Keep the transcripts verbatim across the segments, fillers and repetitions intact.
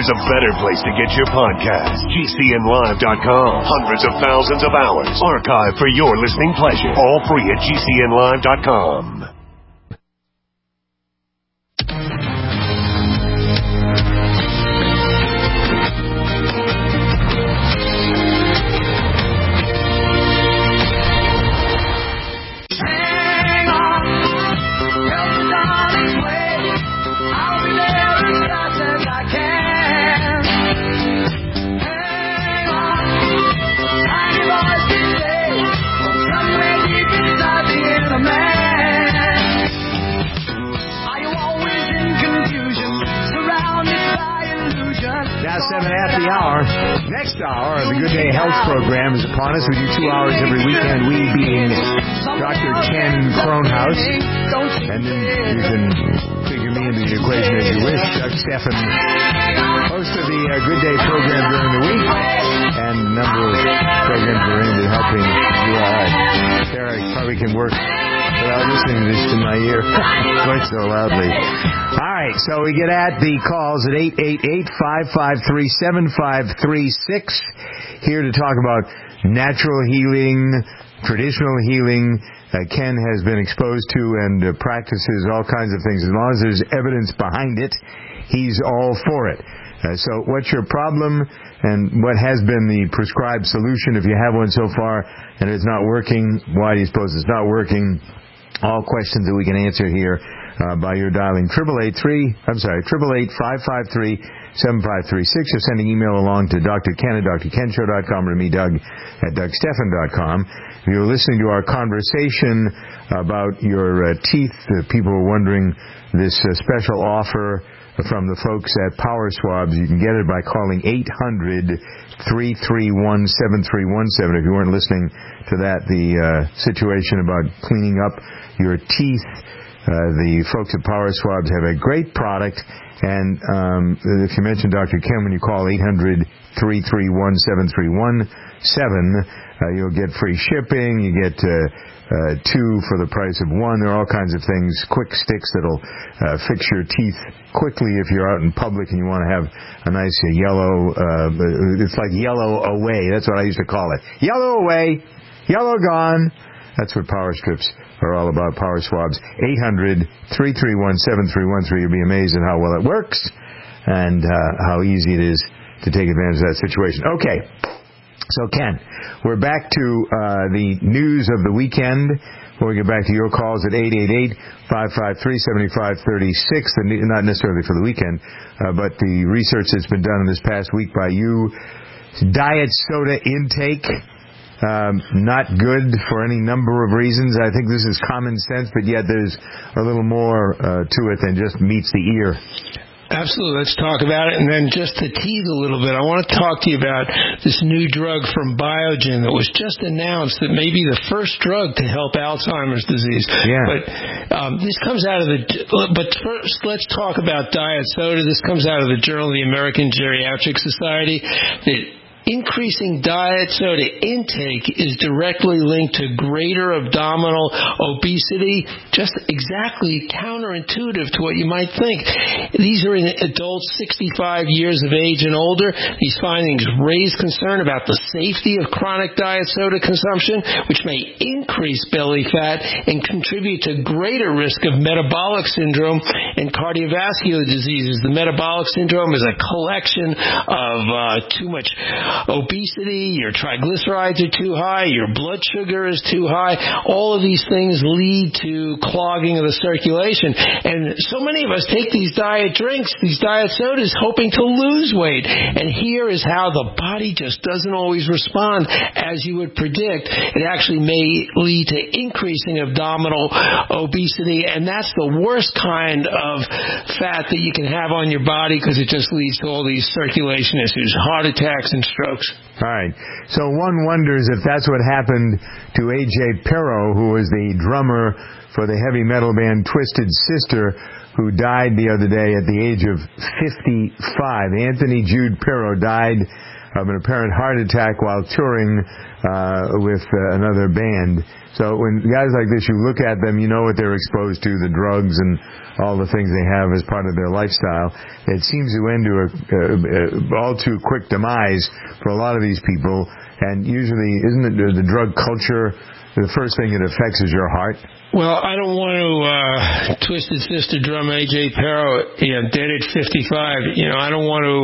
there's a better place to get your podcast. G C N live dot com. Hundreds of thousands of hours archived for your listening pleasure. All free at G C N live dot com. Next hour of the Good Day Health program is upon us. We do two hours every weekend, we being Doctor Ken Kronhaus. And then you can figure me into the equation as you wish. Doug Stephan, host of the uh, Good Day program during the week, and a number of programs are into helping you out. Sarah probably can work without listening to this in my ear quite so loudly. All right, so we get at the calls at eight eight eight, five five three, seven five three six, here to talk about natural healing, traditional healing. Uh, Ken has been exposed to and uh, practices all kinds of things. As long as there's evidence behind it, he's all for it. Uh, so what's your problem, and what has been the prescribed solution if you have one so far and it's not working? Why do you suppose it's not working? All questions that we can answer here uh, by your dialing triple eight three. I'm sorry, triple eight five five three seven five three six, or sending email along to Doctor Ken at Dr Ken Show dot com or to me, Doug, at Doug Stephan dot com. If you're listening to our conversation about your uh, teeth, uh, people are wondering this uh, special offer from the folks at Power Swabs. You can get it by calling eight hundred, three three one, seven three one seven. If you weren't listening to that, the uh, situation about cleaning up your teeth, uh, the folks at Power Swabs have a great product. And um, if you mention Doctor Ken when you call eight hundred, three three one, seven three one seven, uh, you'll get free shipping. You get uh, uh, two for the price of one. There are all kinds of things, quick sticks that'll uh, fix your teeth quickly if you're out in public and you want to have a nice uh, yellow, uh, it's like yellow away. That's what I used to call it. Yellow away, yellow gone. That's what Power Strips are all about, Power Swabs. eight hundred, three three one, seven three one three. You'll be amazed at how well it works and uh, how easy it is to take advantage of that situation. Okay. So, Ken, we're back to uh, the news of the weekend. Before we get back to your calls at eight eight eight, five five three, seven five three six, not necessarily for the weekend, uh, but the research that's been done in this past week by you. Diet soda intake, um, not good for any number of reasons. I think this is common sense, but yet there's a little more uh, to it than just meets the ear. Absolutely. Let's talk about it. And then just to tease a little bit, I want to talk to you about this new drug from Biogen that was just announced that may be the first drug to help Alzheimer's disease. Yeah. But um, this comes out of the... But first, let's talk about diet soda. This comes out of the Journal of the American Geriatric Society. That increasing diet soda intake is directly linked to greater abdominal obesity, just exactly counterintuitive to what you might think. These are in adults sixty-five years of age and older. These findings raise concern about the safety of chronic diet soda consumption, which may increase belly fat and contribute to greater risk of metabolic syndrome and cardiovascular diseases. The metabolic syndrome is a collection of uh, too much obesity, your triglycerides are too high, your blood sugar is too high. All of these things lead to clogging of the circulation. And so many of us take these diet drinks, these diet sodas, hoping to lose weight. And here is how the body just doesn't always respond as you would predict. It actually may lead to increasing abdominal obesity, and that's the worst kind of fat that you can have on your body because it just leads to all these circulation issues, heart attacks and strokes. All right. So one wonders if that's what happened to A J Pero, who was the drummer for the heavy metal band Twisted Sister, who died the other day at the age of fifty-five. Anthony Jude Pero died of an apparent heart attack while touring uh, with uh, another band. So when guys like this, you look at them, you know what they're exposed to, the drugs and all the things they have as part of their lifestyle. It seems to end to a, a, a all too quick demise for a lot of these people. And usually, isn't it the drug culture, the first thing it affects is your heart? Well, I don't want to uh, Twisted Sister drummer A J Pero, you know, dead at fifty-five. You know, I don't want to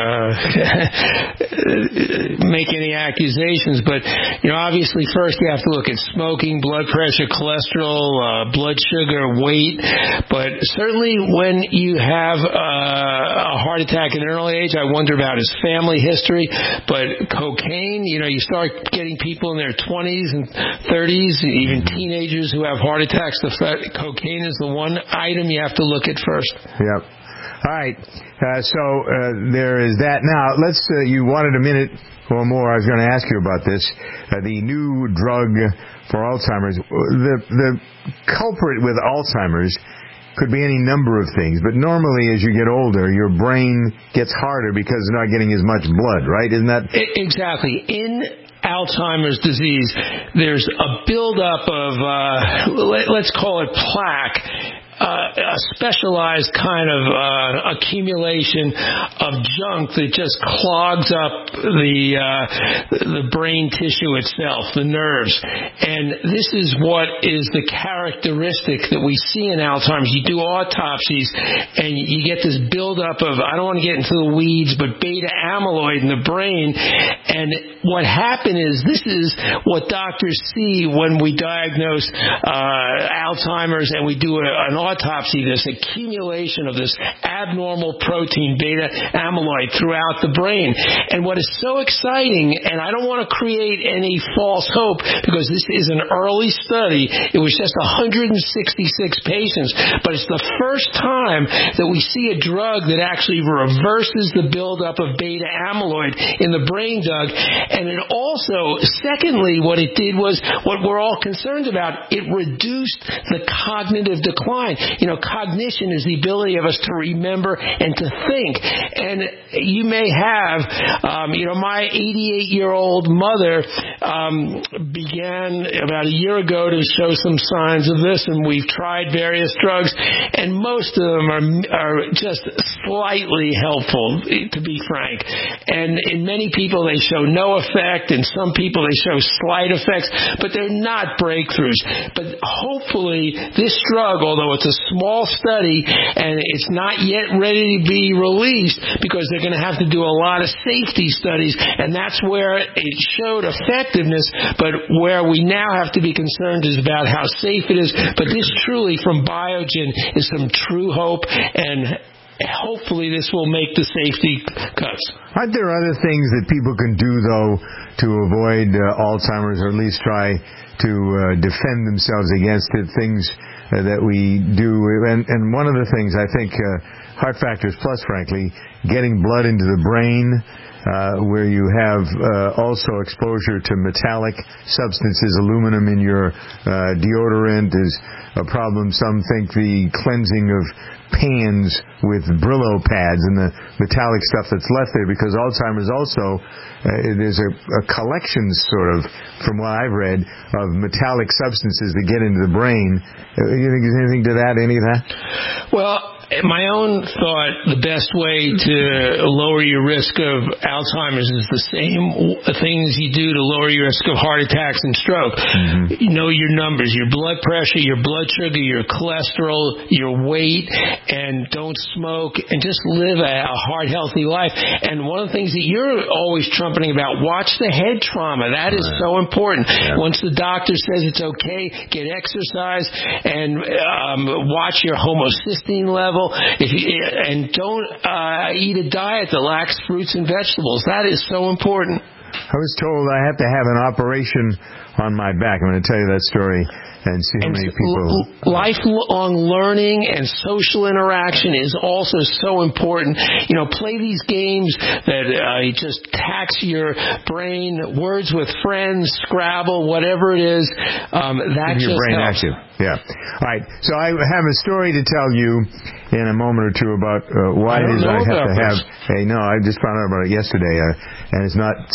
uh, make any accusations, but, you know, obviously first you have to look at smoking, blood pressure, cholesterol, uh, blood sugar, weight. But certainly when you have uh, a heart attack at an early age, I wonder about his family history. But cocaine, you know, you start getting people in their twenties and thirties, even teenagers who have heart attacks. The f- cocaine is the one item you have to look at first. Yep. All right. Uh, so uh, there is that. Now, let's. Uh, you wanted a minute or more. I was going to ask you about this. Uh, the new drug for Alzheimer's. The the culprit with Alzheimer's could be any number of things, but normally as you get older, your brain gets harder because you're not getting as much blood, right? Isn't that exactly in Alzheimer's disease? There's a buildup of uh, let, let's call it plaque. Uh, a specialized kind of uh, accumulation of junk that just clogs up the uh, the brain tissue itself, the nerves. And this is what is the characteristic that we see in Alzheimer's. You do autopsies, and you get this buildup of, I don't want to get into the weeds, but beta amyloid in the brain. And what happened is, this is what doctors see when we diagnose uh, Alzheimer's and we do a, an autopsy, this accumulation of this abnormal protein, beta amyloid, throughout the brain. And what is so exciting, and I don't want to create any false hope because this is an early study, it was just one hundred sixty-six patients, but it's the first time that we see a drug that actually reverses the buildup of beta amyloid in the brain, Doug. And it also, secondly, what it did was what we're all concerned about. It reduced the cognitive decline. You know, cognition is the ability of us to remember and to think. And you may have, um, you know, my eighty-eight-year-old mother um, began about a year ago to show some signs of this, and we've tried various drugs, and most of them are, are just slightly helpful, to be frank. And in many people, they show no effect. In some people, they show slight effects, but they're not breakthroughs. But hopefully, this drug, although it's a small study and it's not yet ready to be released because they're going to have to do a lot of safety studies, and that's where it showed effectiveness, but where we now have to be concerned is about how safe it is. But this truly, from Biogen, is some true hope, and hopefully this will make the safety cuts. Aren't there other things that people can do, though, to avoid uh, Alzheimer's, or at least try to uh, defend themselves against it, things uh, that we do? And, and one of the things, I think, uh, Heart Factors Plus, frankly, getting blood into the brain, uh, where you have uh, also exposure to metallic substances. Aluminum in your uh, deodorant is a problem. Some think the cleansing of pans with Brillo pads and the metallic stuff that's left there, because Alzheimer's also, uh, there's a, a collection, sort of, from what I've read, of metallic substances that get into the brain. Uh, you think there's anything to that, any of that? Well, my own thought, the best way to lower your risk of Alzheimer's is the same things you do to lower your risk of heart attacks and stroke. Mm-hmm. You know your numbers, your blood pressure, your blood sugar, your cholesterol, your weight, and don't smoke, and just live a, a heart-healthy life. And one of the things that you're always trumpeting about, watch the head trauma. That is so important. Yeah. Once the doctor says it's okay, get exercise and um, watch your homocysteine level. If you, and don't uh, eat a diet that lacks fruits and vegetables. That is so important. I was told I have to have an operation on my back. I'm going to tell you that story and see how and many people... L- lifelong learning and social interaction is also so important. You know, play these games that uh, just tax your brain, words with friends, Scrabble, whatever it is. Um, that Keep your just brain helps. active. Yeah. All right. So I have a story to tell you in a moment or two about uh, why it is I have to have... Hey, no, I just found out about it yesterday, uh, and it's not something that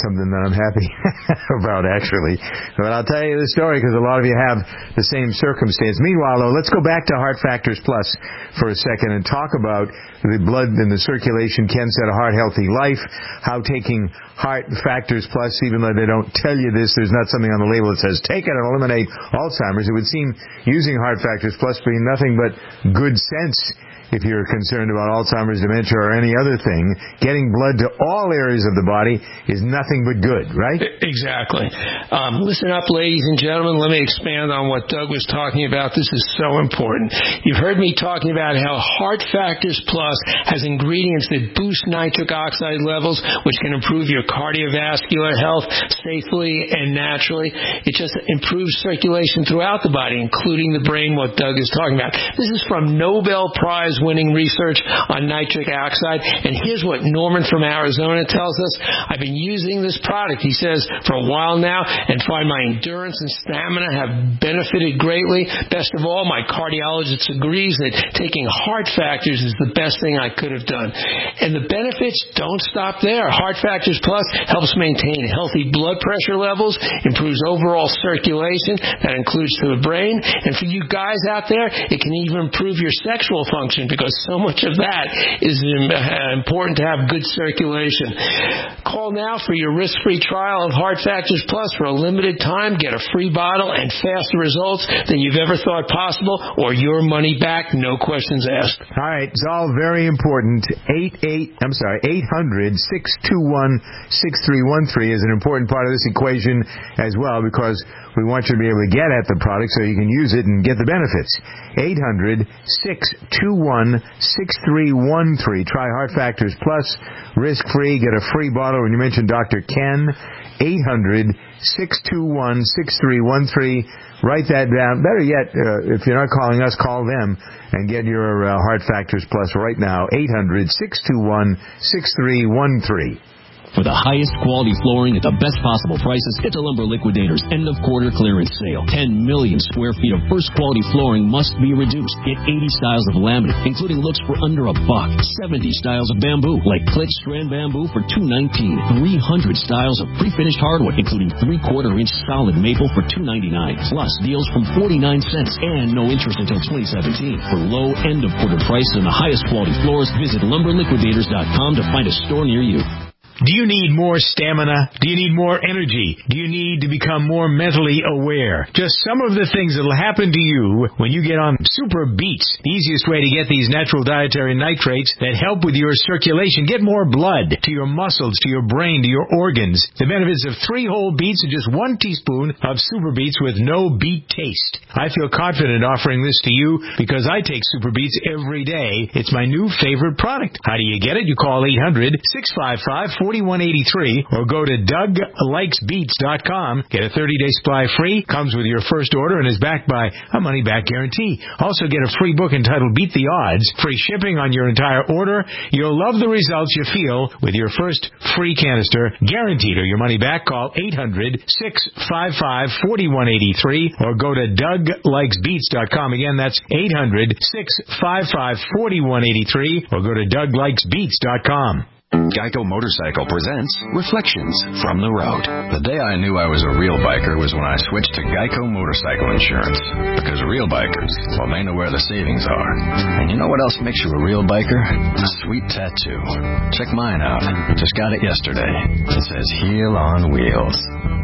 I'm happy about, actually. But I'll tell you the story because a lot of you have the same circumstance. Meanwhile, though, let's go back to Heart Factors Plus for a second and talk about the blood and the circulation can set a heart-healthy life, how taking Heart Factors Plus, even though they don't tell you this, there's not something on the label that says, take it and eliminate Alzheimer's. It would seem using Heart Factors Plus being nothing but good sense if you're concerned about Alzheimer's, dementia, or any other thing. Getting blood to all areas of the body is nothing but good, right? Exactly. Um, listen up, ladies and gentlemen. Let me expand on what Doug was talking about. This is so important. You've heard me talking about how Heart Factors Plus has ingredients that boost nitric oxide levels, which can improve your cardiovascular health safely and naturally. It just improves circulation throughout the body, including the brain, what Doug is talking about. This is from Nobel Prize winning research on nitric oxide. And here's what Norman from Arizona tells us. I've been using this product, he says, for a while now and find my endurance and stamina have benefited greatly. Best of all, my cardiologist agrees that taking Heart Factors is the best thing I could have done. And the benefits don't stop there. Heart Factors Plus helps maintain healthy blood pressure levels, improves overall circulation, that includes to the brain. And for you guys out there, it can even improve your sexual function, because so much of that is important to have good circulation. Call now for your risk-free trial of Heart Factors Plus for a limited time. Get a free bottle and faster results than you've ever thought possible, or your money back, no questions asked. All right, it's all very important. Eight eight, I'm sorry, eight hundred, six two one, six three one three is an important part of this equation as well, because we want you to be able to get at the product so you can use it and get the benefits. eight hundred, six two one, six three one three. Try Heart Factors Plus, risk-free. Get a free bottle. When you mention Doctor Ken, eight hundred, six two one, six three one three. Write that down. Better yet, uh, if you're not calling us, call them and get your uh, Heart Factors Plus right now. eight hundred, six two one, six three one three. For the highest quality flooring at the best possible prices, it's a Lumber Liquidators end-of-quarter clearance sale. ten million square feet of first-quality flooring must be reduced. Get eighty styles of laminate, including looks for under a buck. seventy styles of bamboo, like Clit Strand Bamboo for two nineteen. three hundred styles of pre-finished hardwood, including three-quarter inch solid maple for two ninety-nine. Plus deals from forty-nine cents and no interest until twenty seventeen. For low end-of-quarter prices and the highest quality floors, visit lumber liquidators dot com to find a store near you. Do you need more stamina? Do you need more energy? Do you need to become more mentally aware? Just some of the things that will happen to you when you get on Super Beets, the easiest way to get these natural dietary nitrates that help with your circulation. Get more blood to your muscles, to your brain, to your organs. The benefits of three whole beets and just one teaspoon of Super Beets with no beet taste. I feel confident offering this to you because I take Super Beets every day. It's my new favorite product. How do you get it? You call eight hundred, six five five, four one eight three or go to doug likes beets dot com. Get a thirty-day supply free. Comes with your first order and is backed by a money-back guarantee. Also get a free book entitled Beat the Odds. Free shipping on your entire order. You'll love the results you feel with your first free canister. Guaranteed or your money back. Call eight hundred, six five five, four one eight three or go to doug likes beets dot com. Again, that's eight hundred, six five five, four one eight three or go to doug likes beets dot com. Geico Motorcycle presents Reflections from the Road. The day I knew I was a real biker was when I switched to Geico Motorcycle Insurance. Because real bikers, well, they know where the savings are. And you know what else makes you a real biker? A sweet tattoo. Check mine out. Just got it yesterday. It says Heel on Wheels.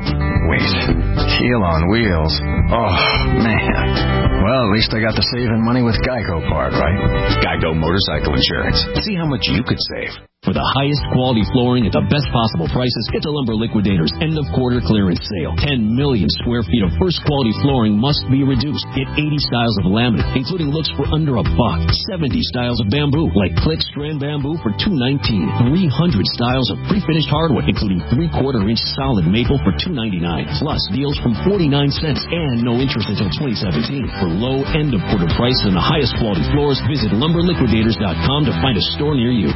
Wait, Heel on Wheels? Oh, man. Well, at least I got the saving money with Geico part, right? Geico Motorcycle Insurance. See how much you could save. For the highest quality flooring at the best possible prices, it's a Lumber Liquidators end-of-quarter clearance sale. ten million square feet of first-quality flooring must be reduced. Get eighty styles of laminate, including looks for under a buck. seventy styles of bamboo, like Clit Strand Bamboo for two nineteen. three hundred styles of pre-finished hardwood, including three-quarter inch solid maple for two ninety-nine. Plus deals from forty-nine cents and no interest until twenty seventeen. For low end-of-quarter prices and the highest quality floors, visit lumber liquidators dot com to find a store near you.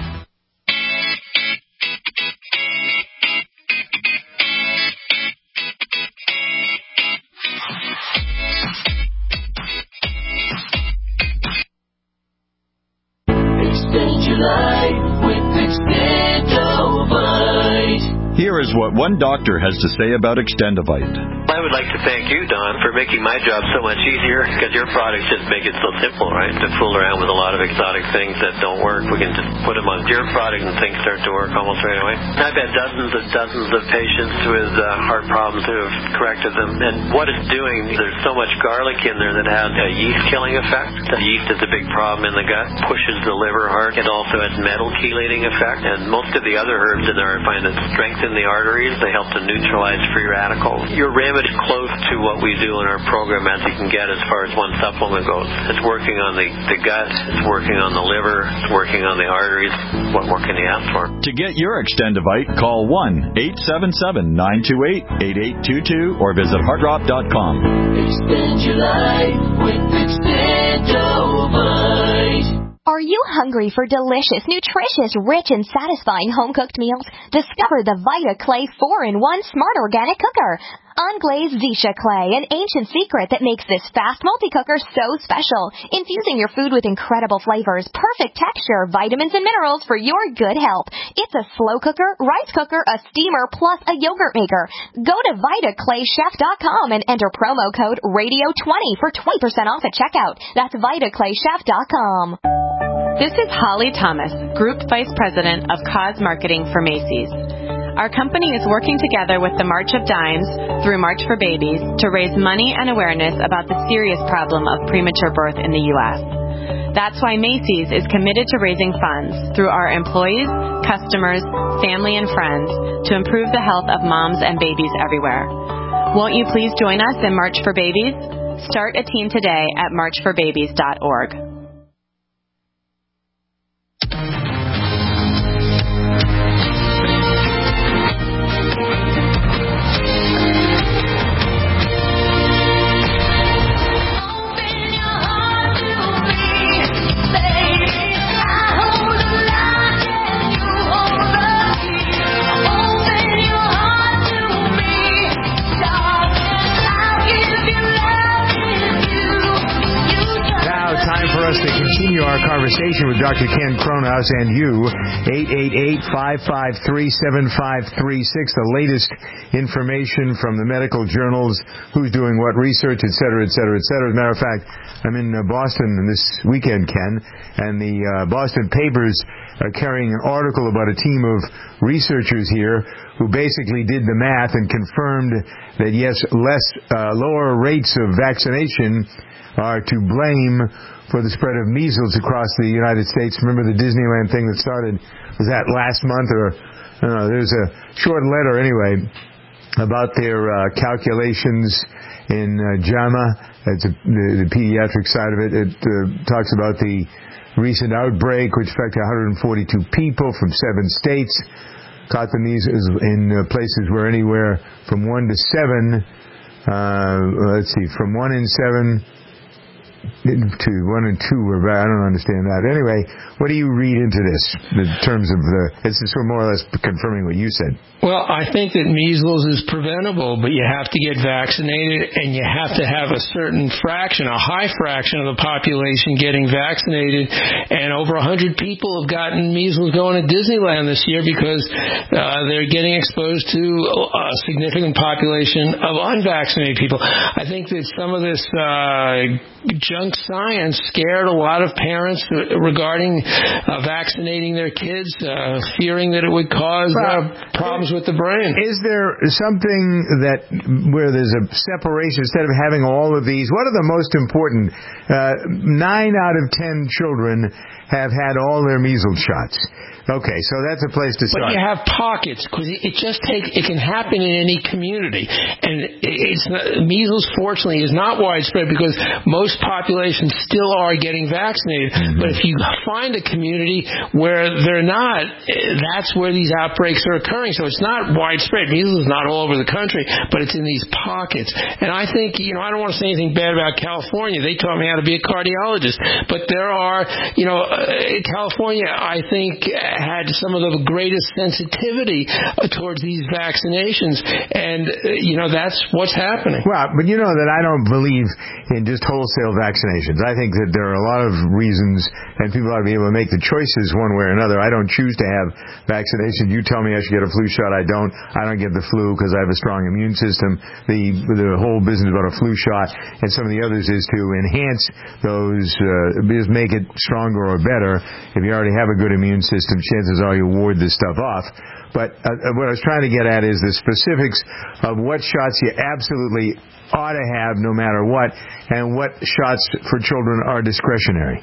Extend your life with Extendovite. Here is what one doctor has to say about Extendivite. I would like to thank you, Don, for making my job so much easier, because your products just make it so simple, right? To fool around with a lot of exotic things that don't work, we can just put them on your product and things start to work almost right away. I've had dozens and dozens of patients with uh, heart problems who have corrected them, and what it's doing, there's so much garlic in there that has a yeast-killing effect. The yeast is a big problem in the gut, pushes the liver hard. It also has metal-chelating effect, and most of the other herbs in there I find that strengthen the arteries. They help to neutralize free radicals. Your remedy is close to what we do in our program as you can get as far as one supplement goes. It's working on the, the gut, it's working on the liver, it's working on the arteries. What more can you ask for? To get your Extendivite, call one eight seven seven, nine two eight, eight eight two two or visit heart drop dot com. Extend your life with Extendivite. Are you hungry for delicious, nutritious, rich, and satisfying home-cooked meals? Discover the Vita Clay four in one Smart Organic Cooker. Unglazed Zisha clay, an ancient secret that makes this fast multi-cooker so special. Infusing your food with incredible flavors, perfect texture, vitamins, and minerals for your good health. It's a slow cooker, rice cooker, a steamer, plus a yogurt maker. Go to Vita Clay Chef dot com and enter promo code radio twenty for twenty percent off at checkout. That's Vita Clay Chef dot com. This is Holly Thomas, Group Vice President of Cause Marketing for Macy's. Our company is working together with the March of Dimes through March for Babies to raise money and awareness about the serious problem of premature birth in the U S. That's why Macy's is committed to raising funds through our employees, customers, family, and friends to improve the health of moms and babies everywhere. Won't you please join us in March for Babies? Start a team today at march for babies dot org. Our conversation with Doctor Ken Kronhaus and you, eight eight eight, five five three, seven five three six, the latest information from the medical journals, who's doing what research, et cetera, et cetera, et cetera. As a matter of fact, I'm in Boston this weekend, Ken, and the uh, Boston papers are carrying an article about a team of researchers here who basically did the math and confirmed that, yes, less uh, lower rates of vaccination are to blame for the spread of measles across the United States. Remember the Disneyland thing that started, was that last month? Or I don't know, there's a short letter anyway about their uh, calculations in uh, JAMA. It's a, the, the pediatric side of it. It uh, talks about the recent outbreak, which affected one hundred forty-two people from seven states. Caught the measles in uh, places where anywhere from one to seven, uh, let's see, from one in seven to one and two were bad. I don't understand that. Anyway, what do you read into this in terms of the, it's just more or less confirming what you said? Well, I think that measles is preventable, but you have to get vaccinated, and you have to have a certain fraction, a high fraction of the population getting vaccinated. And over one hundred people have gotten measles going to Disneyland this year because uh, they're getting exposed to a significant population of unvaccinated people. I think that some of this uh, junk science scared a lot of parents regarding uh, vaccinating their kids, uh, fearing that it would cause uh, problems with the brain. Is there something that where there's a separation instead of having all of these? What are the most important? Uh, nine out of ten children have had all their measles shots. Okay, so that's a place to start. But you have pockets, because it just takes, it can happen in any community. And it's not, measles, fortunately, is not widespread because most populations still are getting vaccinated. Mm-hmm. But if you find a community where they're not, that's where these outbreaks are occurring. So it's not widespread. Measles is not all over the country, but it's in these pockets. And I think, you know, I don't want to say anything bad about California. They taught me how to be a cardiologist. But there are, you know, uh, California, I think, had some of the greatest sensitivity uh, towards these vaccinations, and uh, you know that's what's happening. Well, but you know that I don't believe in just wholesale vaccinations. I think that there are a lot of reasons, and people ought to be able to make the choices one way or another. I don't choose to have vaccinations. You tell me I should get a flu shot, I don't. I don't get the flu because I have a strong immune system. The the whole business about a flu shot and some of the others is to enhance those, uh, just make it stronger or better. If you already have a good immune system, chances are you ward this stuff off. But uh, what I was trying to get at is the specifics of what shots you absolutely ought to have no matter what, and what shots for children are discretionary.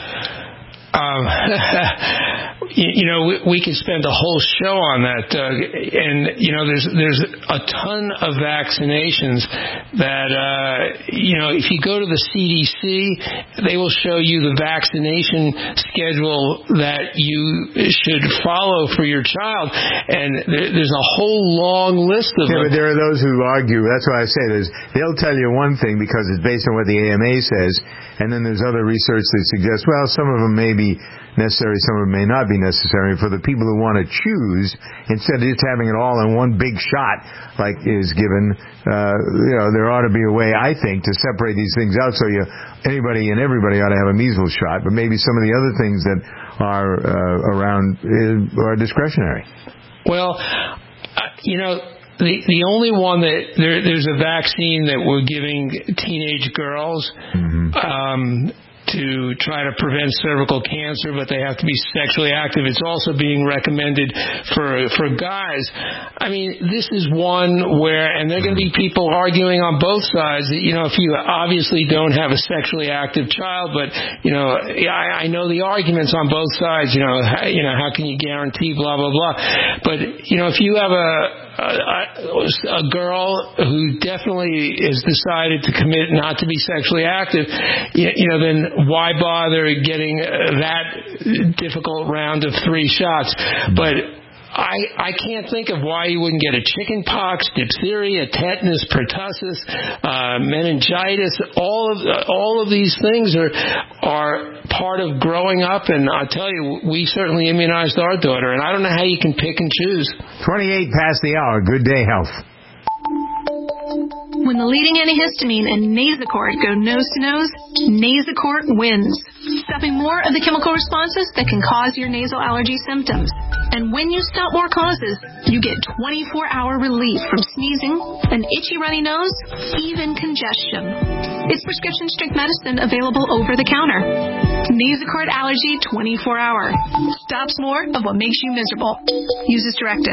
Um, you, you know, we, we could spend a whole show on that, Doug. And you know, there's there's a ton of vaccinations that uh, you know, if you go to the C D C, they will show you the vaccination schedule that you should follow for your child, and there, there's a whole long list of yeah, them. But there are those who argue. That's why I say there's. They'll tell you one thing because it's based on what the A M A says, and then there's other research that suggests, well, some of them may be necessary, some of them may not be necessary. For the people who want to choose, instead of just having it all in one big shot like is given, uh, you know, there ought to be a way, I think, to separate these things out so you anybody and everybody ought to have a measles shot, but maybe some of the other things that are uh, around uh, are discretionary. Well, uh, you know, The the only one that there, there's a vaccine that we're giving teenage girls mm-hmm. um, to try to prevent cervical cancer, but they have to be sexually active. It's also being recommended for for guys. I mean, this is one where, and there are going to be people arguing on both sides. You know, if you obviously don't have a sexually active child, but you know, I, I know the arguments on both sides. You know, how, you know, how can you guarantee blah blah blah? But you know, if you have a A, a girl who definitely has decided to commit not to be sexually active, you, you know, then why bother getting that difficult round of three shots? But I, I can't think of why you wouldn't get a chicken pox, diphtheria, tetanus, pertussis, uh, meningitis. All of all of these things are are part of growing up, and I'll tell you, we certainly immunized our daughter, and I don't know how you can pick and choose. twenty-eight past the hour. Good day, health. When the leading antihistamine and Nasacort go nose-to-nose, Nasacort wins, stopping more of the chemical responses that can cause your nasal allergy symptoms. And when you stop more causes, you get twenty-four hour relief from sneezing, an itchy runny nose, even congestion. It's prescription-strength medicine available over the counter. Nasacort Allergy twenty-four hour. Stops more of what makes you miserable. Use as directed.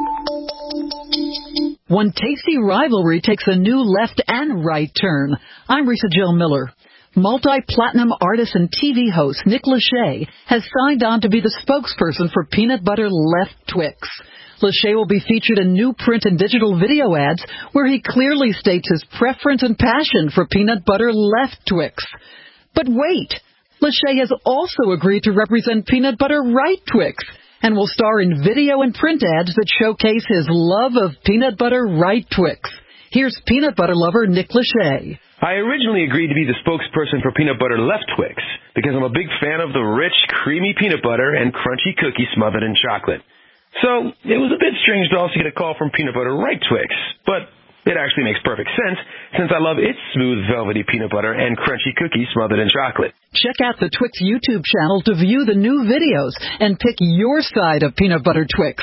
One tasty rivalry takes a new left and right turn. I'm Risa Jill Miller. Multi-platinum artist and T V host Nick Lachey has signed on to be the spokesperson for Peanut Butter Left Twix. Lachey will be featured in new print and digital video ads where he clearly states his preference and passion for Peanut Butter Left Twix. But wait, Lachey has also agreed to represent Peanut Butter Right Twix and will star in video and print ads that showcase his love of Peanut Butter Right Twix. Here's peanut butter lover Nick Lachey. I originally agreed to be the spokesperson for Peanut Butter Left Twix because I'm a big fan of the rich, creamy peanut butter and crunchy cookie smothered in chocolate. So it was a bit strange to also get a call from Peanut Butter Right Twix, but it actually makes perfect sense since I love its smooth, velvety peanut butter and crunchy cookies smothered in chocolate. Check out the Twix YouTube channel to view the new videos and pick your side of Peanut Butter Twix.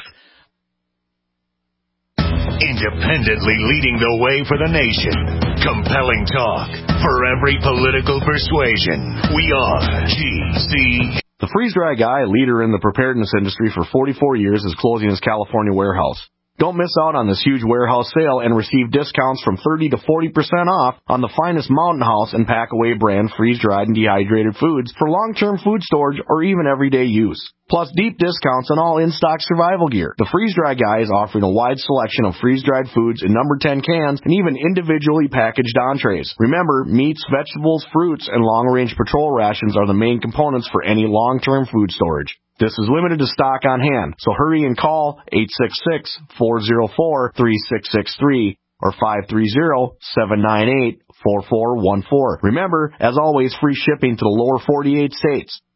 Independently leading the way for the nation. Compelling talk for every political persuasion. We are G C. The freeze-dry guy, leader in the preparedness industry for forty-four years, is closing his California warehouse. Don't miss out on this huge warehouse sale and receive discounts from thirty to forty percent off on the finest Mountain House and Packaway brand freeze-dried and dehydrated foods for long-term food storage or even everyday use. Plus deep discounts on all in-stock survival gear. The Freeze-Dry Guy is offering a wide selection of freeze-dried foods in number ten cans and even individually packaged entrees. Remember, meats, vegetables, fruits, and long-range patrol rations are the main components for any long-term food storage. This is limited to stock on hand, so hurry and call eight six six, four zero four, three six six three or five three zero, seven nine eight, four four one four. Remember, as always, free shipping to the lower forty-eight states.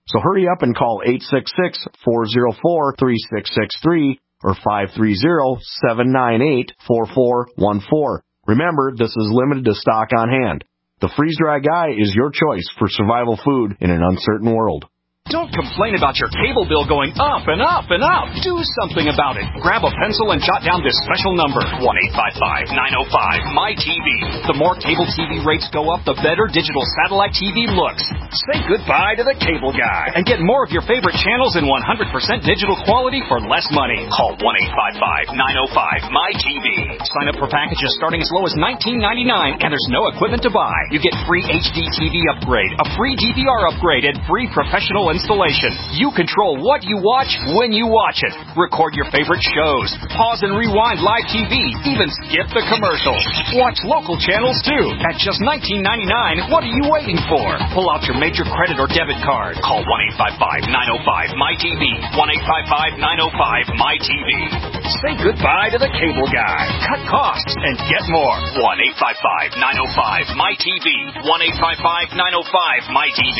So hurry up and call eight six six, four oh four, three six six three or five three zero, seven nine eight, four four one four. Remember, this is limited to stock on hand. The freeze-dry guy is your choice for survival food in an uncertain world. Don't complain about your cable bill going up and up and up. Do something about it. Grab a pencil and jot down this special number, one eight five five, nine oh five, M Y T V. The more cable T V rates go up, the better digital satellite T V looks. Say goodbye to the cable guy and get more of your favorite channels in one hundred percent digital quality for less money. Call one eight five five, nine oh five, M Y T V. Sign up for packages starting as low as nineteen ninety-nine, and there's no equipment to buy. You get free H D T V upgrade, a free D V R upgrade, and free professional installation. You control what you watch when you watch it. Record your favorite shows. Pause and rewind live T V. Even skip the commercials. Watch local channels too. At just nineteen ninety-nine, what are you waiting for? Pull out your major credit or debit card. Call one eight five five, nine oh five, M Y T V. one eight five five, nine oh five, M Y T V. Say goodbye to the cable guy. Cut costs and get more. one eight five five, nine oh five, M Y T V. one eight five five, nine oh five, M Y T V.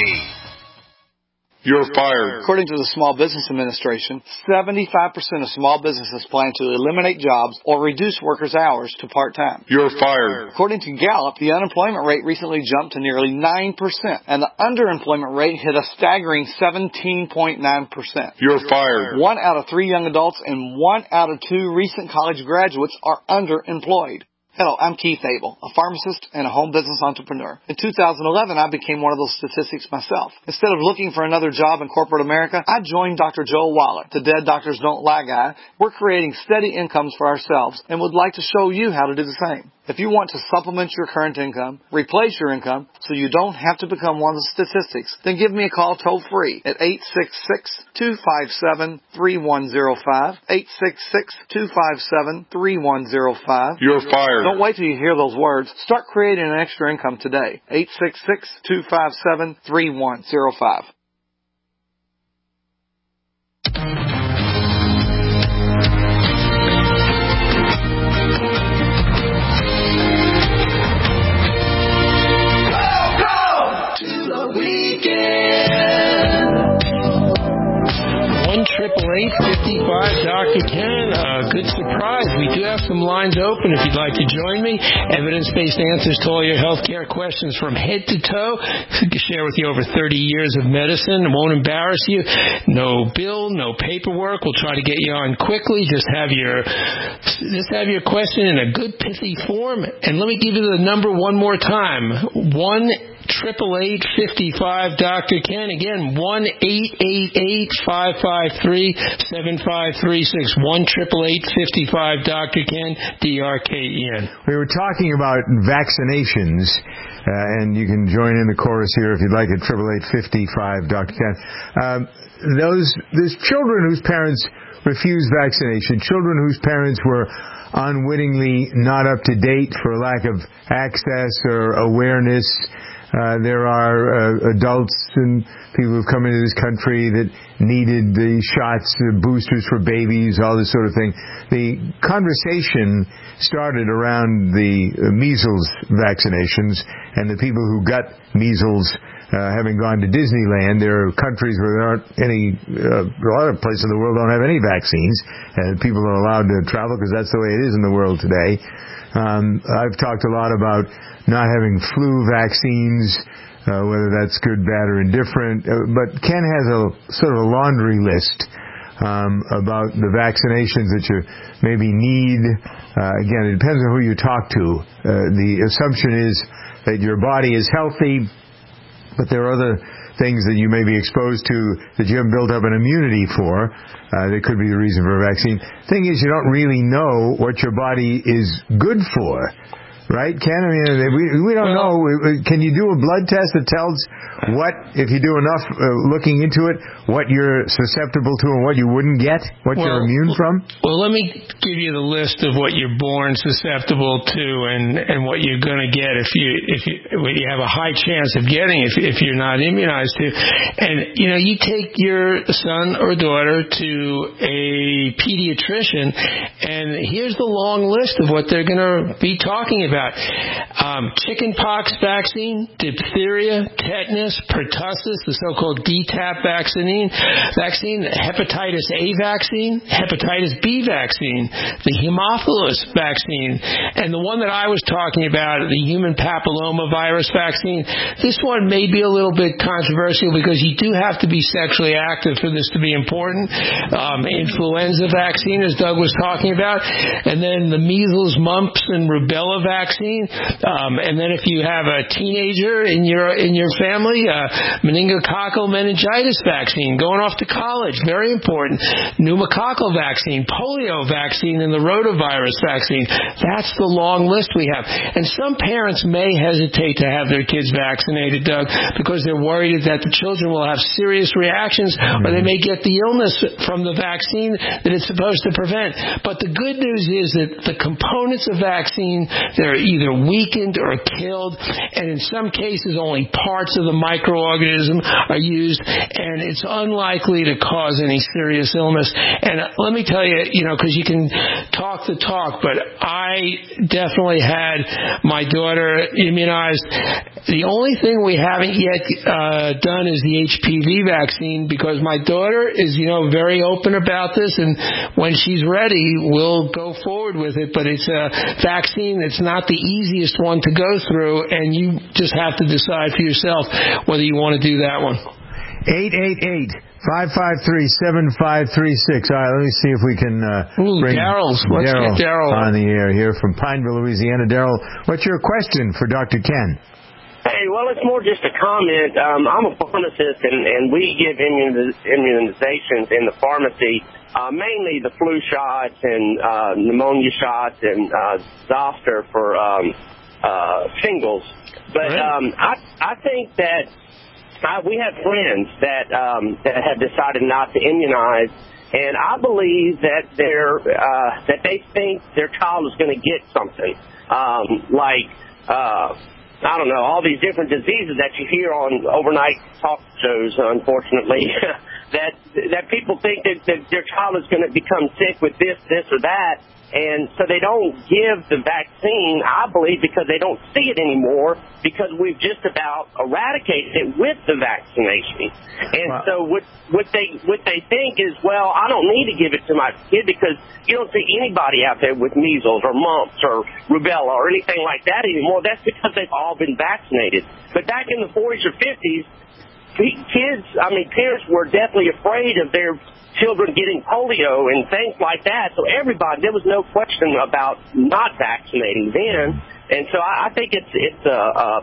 You're fired. According to the Small Business Administration, seventy-five percent of small businesses plan to eliminate jobs or reduce workers' hours to part-time. You're fired. According to Gallup, the unemployment rate recently jumped to nearly nine percent, and the underemployment rate hit a staggering seventeen point nine percent. You're fired. One out of three young adults and one out of two recent college graduates are underemployed. Hello, I'm Keith Abel, a pharmacist and a home business entrepreneur. In two thousand eleven, I became one of those statistics myself. Instead of looking for another job in corporate America, I joined Doctor Joel Waller, the Dead Doctors Don't Lie guy. We're creating steady incomes for ourselves and would like to show you how to do the same. If you want to supplement your current income, replace your income, so you don't have to become one of the statistics, then give me a call toll-free at eight six six, two five seven, three one zero five, eight six six, two five seven, three one zero five. You're fired. Don't wait till you hear those words. Start creating an extra income today. eight six six, two five seven, three one zero five. one triple eight fifty-five Doctor Ken. Uh, good surprise. We do have some lines open if you'd like to join me. Evidence-based answers to all your healthcare questions from head to toe. We can share with you over thirty years of medicine. It won't embarrass you. No bill, no paperwork. We'll try to get you on quickly. Just have your just have your question in a good pithy form. And let me give you the number one more time. One Triple eight fifty-five Doctor Ken. Again, one eight eight eight five five three seven five three six. One triple eight fifty-five Doctor Ken. D R K E N. We were talking about vaccinations, uh, and you can join in the chorus here if you'd like at triple eight fifty-five Doctor Ken. Um, those those children whose parents refused vaccination, children whose parents were unwittingly not up to date for lack of access or awareness. Uh, there are uh, adults and people who've come into this country that needed the shots, the boosters for babies, all this sort of thing. The conversation started around the uh, measles vaccinations and the people who got measles uh, having gone to Disneyland. There are countries where there aren't any, uh, a lot of places in the world don't have any vaccines, and people are allowed to travel because that's the way it is in the world today. Um, I've talked a lot about not having flu vaccines, uh, whether that's good, bad, or indifferent. Uh, but Ken has a sort of a laundry list um, about the vaccinations that you maybe need. Uh, again, it depends on who you talk to. Uh, the assumption is that your body is healthy, but there are other things that you may be exposed to that you haven't built up an immunity for. Uh, that could be the reason for a vaccine. Thing is, you don't really know what your body is good for. Right, Ken? I mean, we we don't know. Can you do a blood test that tells what, if you do enough uh, looking into it, what you're susceptible to and what you wouldn't get, what well, you're immune from? Well, let me give you the list of what you're born susceptible to and, and what you're going to get if you if you what you have a high chance of getting if if you're not immunized to. And you know, you take your son or daughter to a pediatrician, and here's the long list of what they're going to be talking about. about um, chickenpox vaccine, diphtheria, tetanus, pertussis, the so-called D TAP vaccine, vaccine, hepatitis A vaccine, hepatitis B vaccine, the Haemophilus vaccine, and the one that I was talking about, the human papilloma virus vaccine. This one may be a little bit controversial because you do have to be sexually active for this to be important. Um, influenza vaccine, as Doug was talking about, and then the measles, mumps, and rubella vaccine. Um, and then if you have a teenager in your in your family, uh, meningococcal meningitis vaccine, going off to college, very important. Pneumococcal vaccine, polio vaccine, and the rotavirus vaccine. That's the long list we have. And some parents may hesitate to have their kids vaccinated, Doug, because they're worried that the children will have serious reactions or they may get the illness from the vaccine that it's supposed to prevent. But the good news is that the components of vaccine, they're either weakened or killed, and in some cases only parts of the microorganism are used, and it's unlikely to cause any serious illness. And let me tell you, you know, because you can talk the talk, but I definitely had my daughter immunized. The only thing we haven't yet uh, done is the H P V vaccine, because my daughter is, you know, very open about this, and when she's ready, we'll go forward with it. But it's a vaccine that's not the easiest one to go through, and you just have to decide for yourself whether you want to do that one. eight eight eight, five five three, seven five three six. All right, let me see if we can uh, Ooh, bring Daryl's. Let's Daryl get Daryl on the air here from Pineville, Louisiana. Daryl, what's your question for Doctor Ken? Hey, well, it's more just a comment. Um, I'm a pharmacist, and, and we give immuniz- immunizations in the pharmacy, uh, mainly the flu shots and uh, pneumonia shots and uh, zoster for um, uh, shingles. But um, I, I think that I, we have friends that um, that have decided not to immunize, and I believe that they're uh, that they think their child is going to get something um, like. Uh, I don't know, all these different diseases that you hear on overnight talk shows, unfortunately, that that people think that, that their child is going to become sick with this, this, or that, and so they don't give the vaccine, I believe, because they don't see it anymore, because we've just about eradicated it with the vaccination. And wow. so what what they what they think is, well, I don't need to give it to my kid because you don't see anybody out there with measles or mumps or rubella or anything like that anymore. That's because they've all been vaccinated. But back in the forties or fifties, kids, I mean, parents were definitely afraid of their children getting polio and things like that. So everybody, there was no question about not vaccinating then. And so I, I think it's it's a,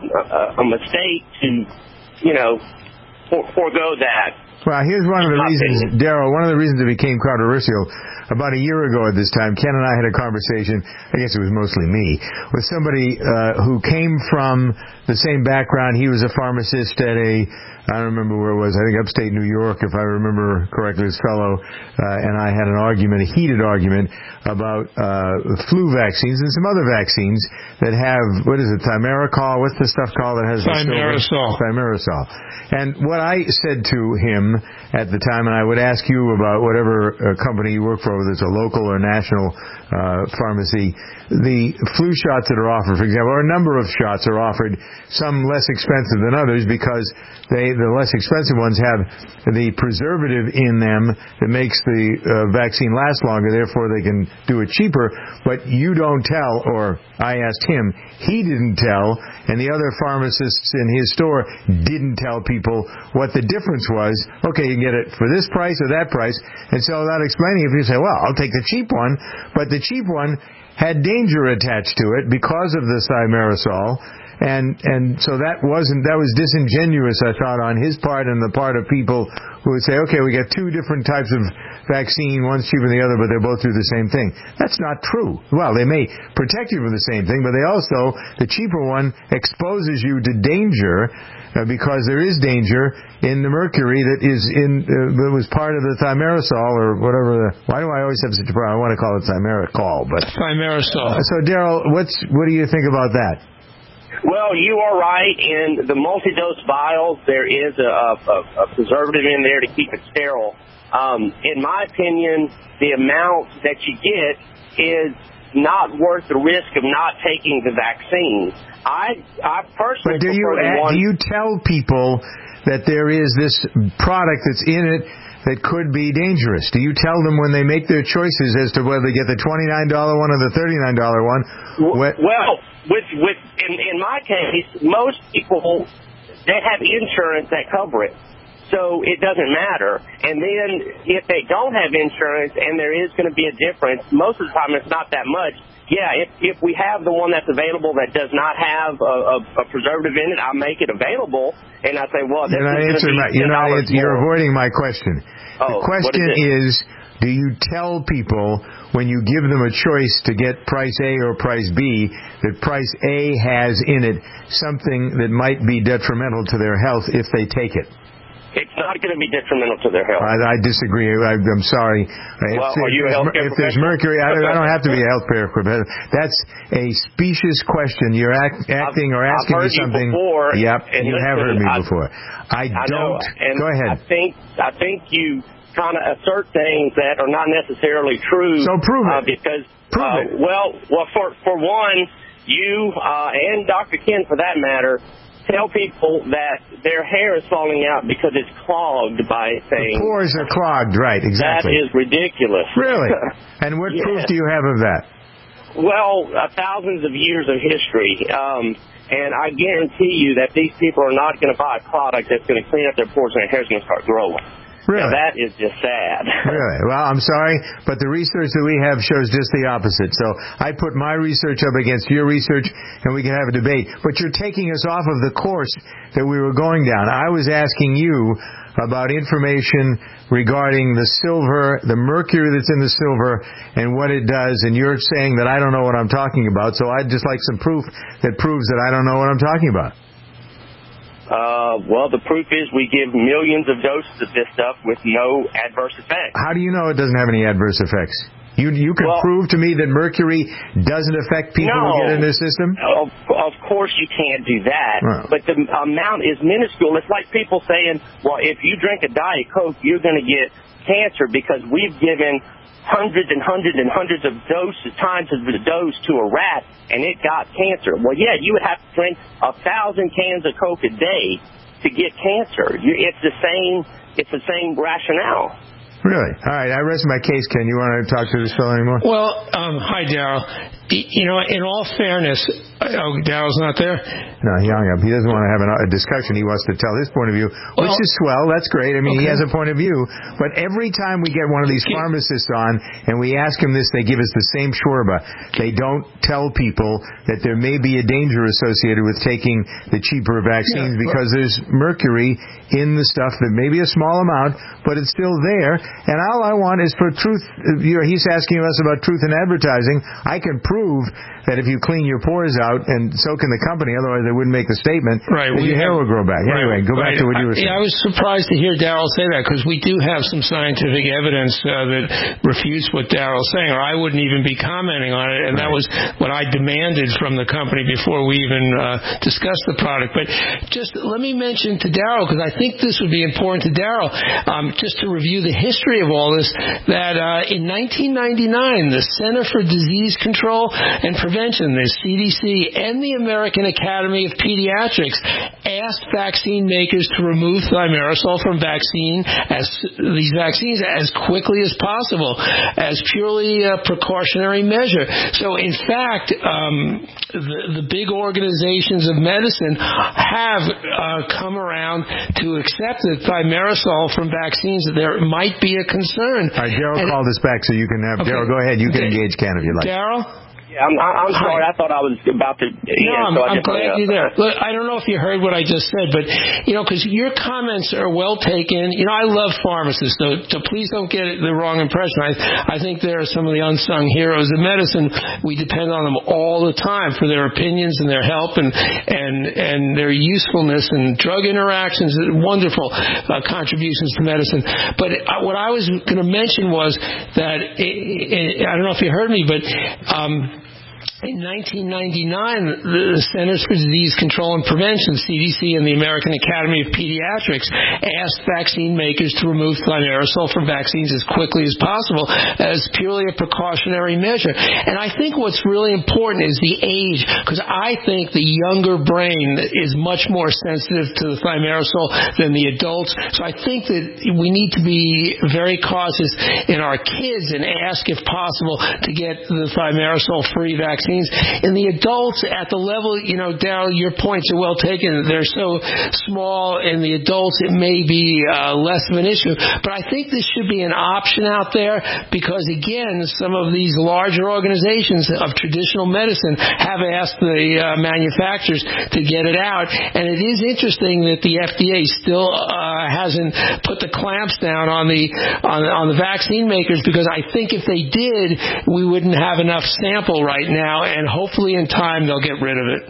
a, a mistake to, you know, for, forego that. Well, here's one of the reasons, Daryl, one of the reasons it became controversial. About a year ago at this time, Ken and I had a conversation, I guess it was mostly me, with somebody uh, who came from the same background. He was a pharmacist at a, I don't remember where it was, I think upstate New York, if I remember correctly, this fellow, uh, and I had an argument, a heated argument, about uh, flu vaccines and some other vaccines that have, what is it, thimerosal, what's the stuff called that has Thimerosal. Thimerosal. And what I said to him at the time, and I would ask you about whatever uh, company you work for, whether it's a local or national uh, pharmacy, the flu shots that are offered, for example, or a number of shots are offered, some less expensive than others because they, the less expensive ones have the preservative in them that makes the uh, vaccine last longer, therefore they can do it cheaper. But you don't tell, or I asked him, he didn't tell, and the other pharmacists in his store didn't tell people what the difference was. Okay, you can get it for this price or that price. And so without explaining, if you say, well, I'll take the cheap one, but the cheap one had danger attached to it because of the thimerosal, and and so that wasn't that was disingenuous, I thought, on his part and the part of people who would say, okay, we got two different types of vaccine, one's cheaper than the other, but they both do the same thing. That's not true. Well, they may protect you from the same thing, but they also, the cheaper one exposes you to danger uh, because there is danger in the mercury that is in uh, that was part of the thimerosal or whatever. The, why do I always have such a problem? I want to call it thimerosal, but thimerosal. Uh, so, Daryl, what's what do you think about that? Well, you are right. In the multi-dose vials, there is a, a, a preservative in there to keep it sterile. Um, in my opinion, the amount that you get is not worth the risk of not taking the vaccine. I I personally But do you, prefer the one, do you tell people that there is this product that's in it that could be dangerous? Do you tell them when they make their choices as to whether they get the twenty-nine dollars one or the thirty-nine dollars one? What, well, with with in, in my case, most people, they have insurance that cover it, so it doesn't matter. And then if they don't have insurance and there is going to be a difference, most of the time it's not that much. Yeah, if if we have the one that's available that does not have a, a, a preservative in it, I'll make it available. And I say, well, this you're not is answering my, you're not answering, you're avoiding my question. Oh, the question is, is, do you tell people when you give them a choice to get price A or price B that price A has in it something that might be detrimental to their health if they take it? It's not going to be detrimental to their health. I, I disagree. I, I'm sorry. If, well, are you a healthcare if there's mercury, I, I don't have to be a healthcare professional. That's a specious question. You're act, acting I've, or asking I've heard me something. You before, yep, and you listen, have heard me I, before. I, I don't. Know, and Go ahead. I think I think you kind of assert things that are not necessarily true. So prove it. Uh, because prove uh, it. Well, well, for for one, you uh, and Doctor Ken, for that matter, tell people that their hair is falling out because it's clogged by things. The pores are clogged, right, exactly. That is ridiculous. Really? And what yes. proof do you have of that? Well, uh, thousands of years of history. Um, and I guarantee you that these people are not going to buy a product that's going to clean up their pores and their hair's going to start growing. Really? Now, that is just sad. Really? Well, I'm sorry, but the research that we have shows just the opposite. So I put my research up against your research, and we can have a debate. But you're taking us off of the course that we were going down. I was asking you about information regarding the silver, the mercury that's in the silver, and what it does, and you're saying that I don't know what I'm talking about, so I'd just like some proof that proves that I don't know what I'm talking about. Uh, well, the proof is we give millions of doses of this stuff with no adverse effects. How do you know it doesn't have any adverse effects? You you can well, prove to me that mercury doesn't affect people no, who get in their system? Of, of course you can't do that, well. but the amount is minuscule. It's like people saying, well, if you drink a Diet Coke, you're going to get cancer because we've given hundreds and hundreds and hundreds of doses, times of the dose to a rat, and it got cancer. Well, yeah, you would have to drink a thousand cans of Coke a day to get cancer. You, it's the same. It's the same rationale. Really? All right, I rest my case, Ken. You want to talk to this fellow anymore? Well, um, hi, Daryl. You know, in all fairness, oh, Daryl's not there? No, he hung up. He doesn't want to have a discussion. He wants to tell his point of view, which well, is swell. That's great. I mean, okay. He has a point of view. But every time we get one of these pharmacists on and we ask him this, they give us the same shorba. They don't tell people that there may be a danger associated with taking the cheaper vaccines yeah, because there's mercury in the stuff that may be a small amount, but it's still there. And all I want is for truth. He's asking us about truth in advertising. I can prove that if you clean your pores out, and so can the company, otherwise they wouldn't make the statement, right, that your hair will grow back. Right, anyway, go right. back to what you were saying. I, yeah, I was surprised to hear Daryl say that, because we do have some scientific evidence uh, that refutes what Daryl's saying, or I wouldn't even be commenting on it, and right. that was what I demanded from the company before we even uh, discussed the product. But just let me mention to Daryl, because I think this would be important to Daryl, um, just to review the history of all this, that uh, in nineteen ninety-nine, the Center for Disease Control and Prevention, the C D C, and the American Academy of Pediatrics asked vaccine makers to remove thimerosal from vaccine as these vaccines as quickly as possible, as purely a precautionary measure. So, in fact, um, the, the big organizations of medicine have uh, come around to accept that thimerosal from vaccines, that there might be a concern. All right, Daryl called us back, so you can have okay. Daryl. Go ahead. You can D- engage Ken if you like. Daryl? Yeah, I'm, I'm sorry. I thought I was about to. No, I'm, so I'm glad you're there. Look, I don't know if you heard what I just said, but, you know, because your comments are well taken. You know, I love pharmacists, so, so please don't get the wrong impression. I, I think they're some of the unsung heroes of medicine. We depend on them all the time for their opinions and their help and and, and their usefulness and drug interactions, wonderful uh, contributions to medicine. But what I was going to mention was that, it, it, I don't know if you heard me, but um, In nineteen ninety-nine, the Centers for Disease Control and Prevention, C D C, and the American Academy of Pediatrics asked vaccine makers to remove thimerosal from vaccines as quickly as possible as purely a precautionary measure. And I think what's really important is the age, because I think the younger brain is much more sensitive to the thimerosal than the adults. So I think that we need to be very cautious in our kids and ask, if possible, to get the thimerosal-free vaccine. In the adults, at the level, you know, Darryl, your points are well taken. They're so small. In the adults, it may be uh, less of an issue. But I think this should be an option out there because, again, some of these larger organizations of traditional medicine have asked the uh, manufacturers to get it out. And it is interesting that the F D A still uh, hasn't put the clamps down on the on, on the vaccine makers, because I think if they did, we wouldn't have enough sample right now. And hopefully in time they'll get rid of it.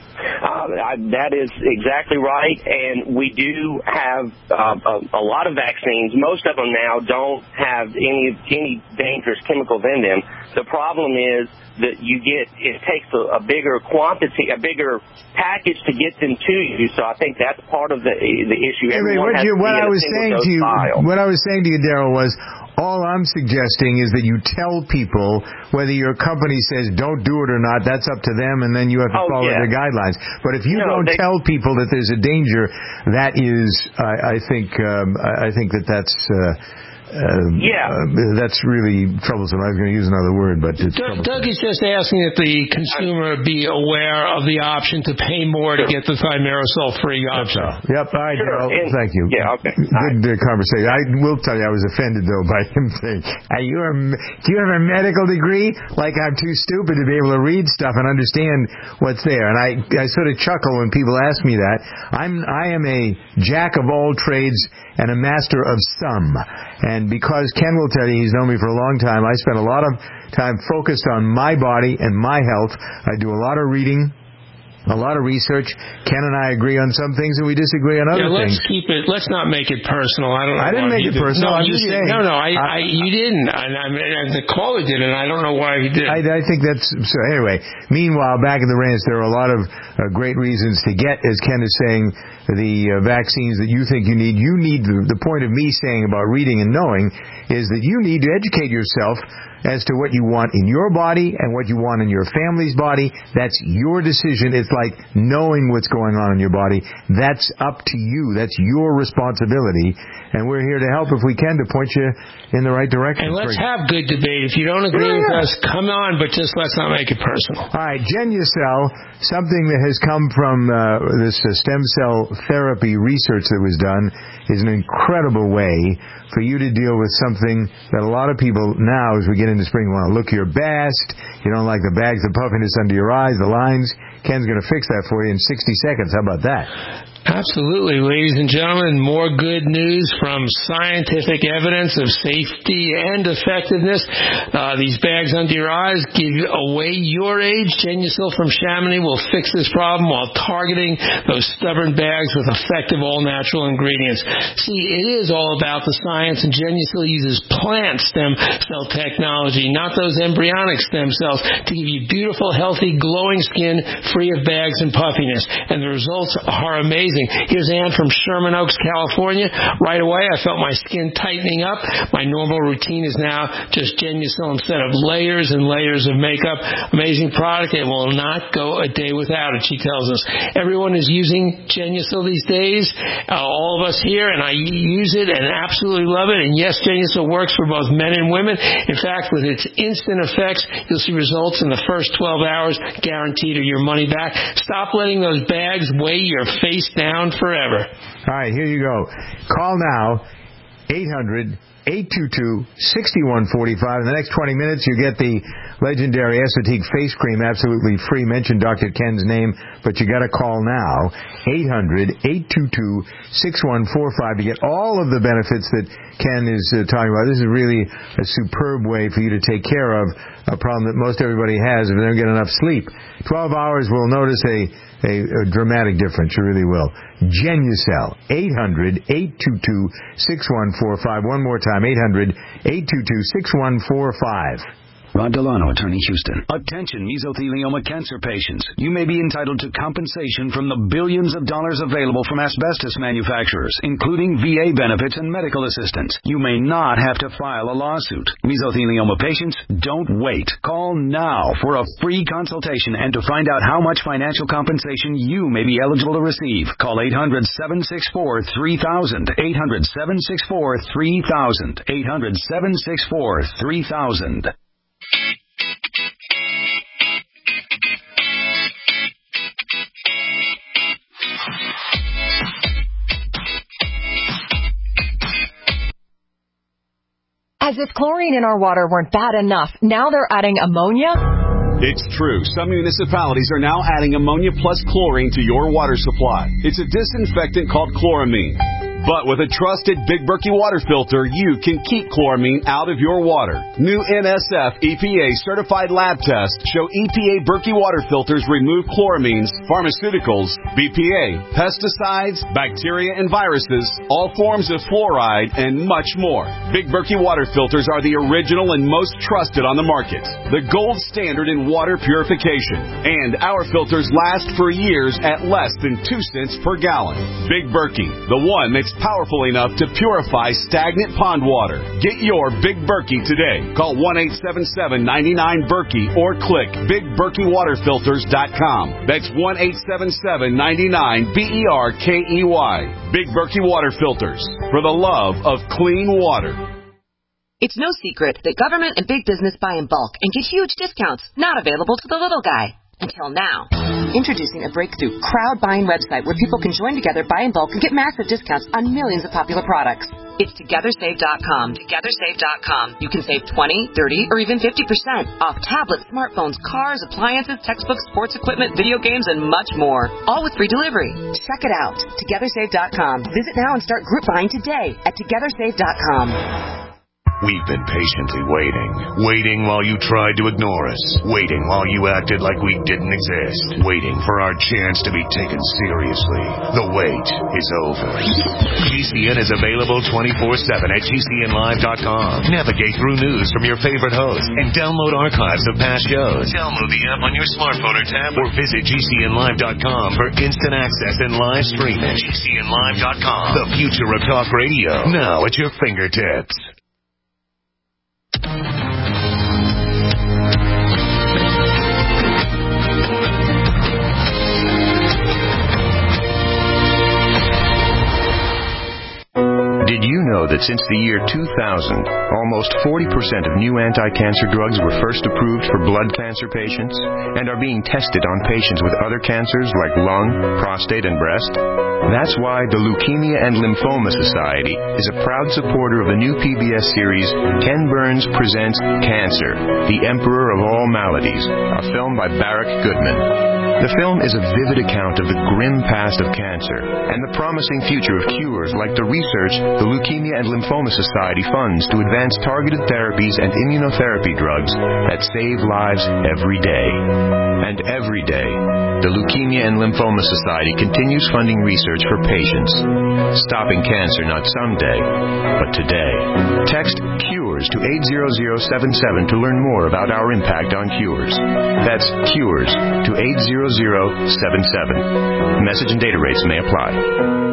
Uh, I, that is exactly right, and we do have uh, a, a lot of vaccines. Most of them now don't have any any dangerous chemicals in them. The problem is that you get it takes a, a bigger quantity, a bigger package to get them to you. So I think that's part of the the issue. Hey, what, you, what I was saying to you, file. what I was saying to you, Darryl, was. All I'm suggesting is that you tell people, whether your company says don't do it or not, that's up to them, and then you have to oh, follow yeah. their guidelines. But if you no, don't they, tell people that there's a danger, that is, I, I think, um, I think that that's. Uh, Uh, yeah. Uh, that's really troublesome. I was going to use another word, but it's Doug, Doug is just asking that the consumer be aware of the option to pay more to get the thimerosal-free option. Yep. All right, sure. Darryl. And, thank you. Yeah, okay. Good right. uh, conversation. I will tell you, I was offended, though, by him saying, Are you a, do you have a medical degree? Like I'm too stupid to be able to read stuff and understand what's there. And I, I sort of chuckle when people ask me that. I'm, I am a jack of all trades and a master of some. And because Ken will tell you, he's known me for a long time, I spend a lot of time focused on my body and my health. I do a lot of reading, a lot of research. Ken and I agree on some things and we disagree on other yeah, let's things. keep it. Let's not make it personal. I don't know. I didn't make it did. personal. No, I'm you just didn't. saying. No, no, I, I, I, you didn't. And I mean, the caller did, and I don't know why he did. I, I think that's so. Anyway, meanwhile, back in the ranch, there are a lot of uh, great reasons to get, as Ken is saying, the uh, vaccines that you think you need. You need the, the point of me saying about reading and knowing is that you need to educate yourself as to what you want in your body and what you want in your family's body. That's your decision. It's like knowing what's going on in your body. That's up to you. That's your responsibility. And we're here to help if we can to point you in the right direction. And let's have good debate. If you don't agree yeah, with yeah. us, come on, but just let's not make it personal. All right, Genucel, something that has come from uh, this uh, stem cell therapy research that was done, is an incredible way for you to deal with something that a lot of people now, as we get into spring, want to look your best. You don't like the bags of puffiness under your eyes, the lines. Ken's going to fix that for you in sixty seconds. How about that? Absolutely, ladies and gentlemen. More good news from scientific evidence of safety and effectiveness. Uh, these bags under your eyes give away your age. Genucel from Chamonix will fix this problem while targeting those stubborn bags with effective all-natural ingredients. See, it is all about the science, and Genucel uses plant stem cell technology, not those embryonic stem cells, to give you beautiful, healthy, glowing skin free of bags and puffiness. And the results are amazing. Here's Ann from Sherman Oaks, California. Right away, I felt my skin tightening up. My normal routine is now just Genucel instead of layers and layers of makeup. Amazing product. It will not go a day without it, she tells us. Everyone is using Genucel these days. Uh, all of us here, and I use it and absolutely love it. And yes, Genucel works for both men and women. In fact, with its instant effects, you'll see results in the first twelve hours, guaranteed, or your money back. Stop letting those bags weigh your face down forever. All right, here you go. Call now, eight hundred, eight two two, six one four five. In the next twenty minutes, you get the legendary Esotique face cream absolutely free. Mention Doctor Ken's name, but you got to call now, eight hundred, eight two two, six one four five, to get all of the benefits that Ken is uh, talking about. This is really a superb way for you to take care of a problem that most everybody has if they don't get enough sleep. twelve hours will notice a, a, a dramatic difference. You really will. Genucel, eight hundred, eight two two, six one four five. One more time, eight hundred, eight two two, six one four five. Rod Delano, Attorney, Houston. Attention mesothelioma cancer patients. You may be entitled to compensation from the billions of dollars available from asbestos manufacturers, including V A benefits and medical assistance. You may not have to file a lawsuit. Mesothelioma patients, don't wait. Call now for a free consultation and to find out how much financial compensation you may be eligible to receive. Call eight hundred, seven six four, three thousand. eight hundred, seven six four, three thousand. eight hundred, seven six four, three thousand. As if chlorine in our water weren't bad enough, now they're adding ammonia? It's true. Some municipalities are now adding ammonia plus chlorine to your water supply. It's a disinfectant called chloramine. But with a trusted Big Berkey water filter, you can keep chloramine out of your water. New N S F E P A certified lab tests show E P A Berkey water filters remove chloramines, pharmaceuticals, B P A, pesticides, bacteria and viruses, all forms of fluoride, and much more. Big Berkey water filters are the original and most trusted on the market. The gold standard in water purification. And our filters last for years at less than two cents per gallon. Big Berkey, the one that's powerful enough to purify stagnant pond water. Get your Big Berkey today. Call one eight seven seven, nine nine, Berkey or click big berkey water filters dot com. That's one eight seven seven, nine nine, B E R K E Y. Big Berkey Water Filters, for the love of clean water. It's no secret that government and big business buy in bulk and get huge discounts not available to the little guy. Until now. Introducing a breakthrough crowd buying website where people can join together, buy in bulk, and get massive discounts on millions of popular products. It's together save dot com. together save dot com. You can save twenty, thirty, or even fifty percent off tablets, smartphones, cars, appliances, textbooks, sports equipment, video games, and much more. All with free delivery. Check it out. together save dot com. Visit now and start group buying today at together save dot com. We've been patiently waiting. Waiting while you tried to ignore us. Waiting while you acted like we didn't exist. Waiting for our chance to be taken seriously. The wait is over. G C N is available twenty-four seven at G C N live dot com. Navigate through news from your favorite hosts and download archives of past shows. Download the app on your smartphone or tablet or visit G C N live dot com for instant access and live streaming. G C N live dot com. The future of talk radio. Now at your fingertips. Did you know that since the year two thousand, almost forty percent of new anti-cancer drugs were first approved for blood cancer patients and are being tested on patients with other cancers like lung, prostate, and breast? That's why the Leukemia and Lymphoma Society is a proud supporter of the new P B S series Ken Burns Presents Cancer, the Emperor of All Maladies, a film by Barrick Goodman. The film is a vivid account of the grim past of cancer and the promising future of cures like the research the Leukemia and Lymphoma Society funds to advance targeted therapies and immunotherapy drugs that save lives every day. And every day, the Leukemia and Lymphoma Society continues funding research for patients. Stopping cancer not someday, but today. Text CURES to eight zero zero seven seven to learn more about our impact on cures. That's CURES to eight zero zero seven seven. Message and data rates may apply.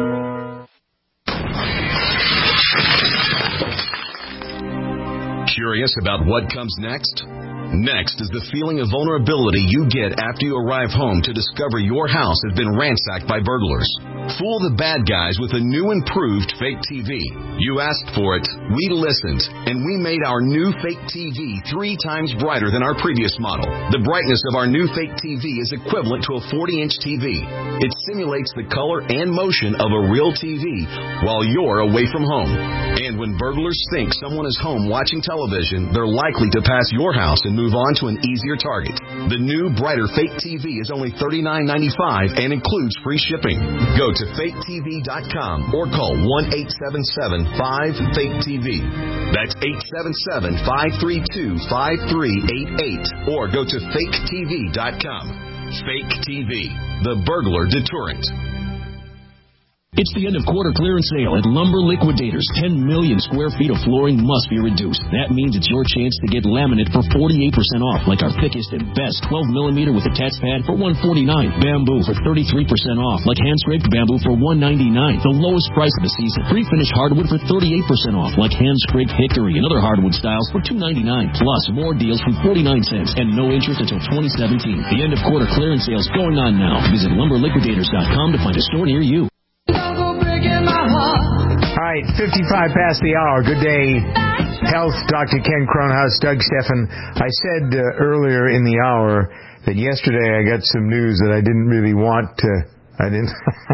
Curious about what comes next? Next is the feeling of vulnerability you get after you arrive home to discover your house has been ransacked by burglars. Fool the bad guys with a new improved fake T V. You asked for it, we listened, and we made our new fake T V three times brighter than our previous model. The brightness of our new fake T V is equivalent to a forty-inch T V. It simulates the color and motion of a real T V while you're away from home. And when burglars think someone is home watching television, they're likely to pass your house and move on to an easier target. The new, brighter fake T V is only thirty-nine ninety-five and includes free shipping. Go to fake T V dot com or call one eight seven seven, five, fake T V. That's eight seven seven, five three two, five three eight eight or go to fake T V dot com. Fake T V, the burglar deterrent. It's the end of quarter clearance sale at Lumber Liquidators. ten million square feet of flooring must be reduced. That means it's your chance to get laminate for forty-eight percent off, like our thickest and best twelve millimeter with attached pad for one hundred forty-nine dollars. Bamboo for thirty-three percent off, like hand-scraped bamboo for one hundred ninety-nine dollars. The lowest price of the season. Pre-finished hardwood for thirty-eight percent off, like hand-scraped hickory and other hardwood styles for two hundred ninety-nine dollars. Plus more deals from forty-nine cents and no interest until twenty seventeen. The end of quarter clearance sales going on now. Visit lumber liquidators dot com to find a store near you. All right, fifty-five past the hour. Good day, Health. Doctor Ken Kronhaus, Doug Steffen. I said uh, earlier in the hour that yesterday I got some news that I didn't really want to. I didn't.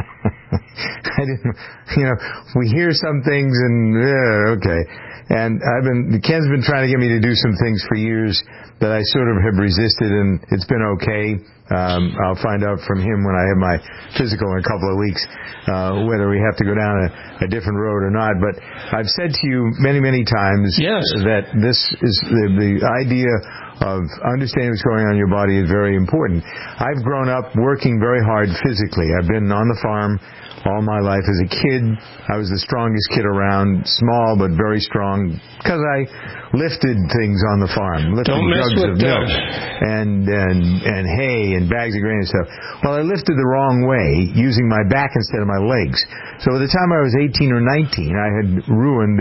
I didn't. You know, we hear some things and uh, okay. And I've been. Ken's been trying to get me to do some things for years that I sort of have resisted, and it's been okay. Um, I'll find out from him when I have my physical in a couple of weeks uh, whether we have to go down a, a different road or not. But I've said to you many, many times yes. that this is the, the idea of understanding what's going on in your body is very important. I've grown up working very hard physically. I've been on the farm all my life. As a kid, I was the strongest kid around, small but very strong, because I lifted things on the farm, lifted Don't mess jugs with of milk and, and and hay and bags of grain and stuff. Well, I lifted the wrong way, using my back instead of my legs. So by the time I was eighteen or nineteen, I had ruined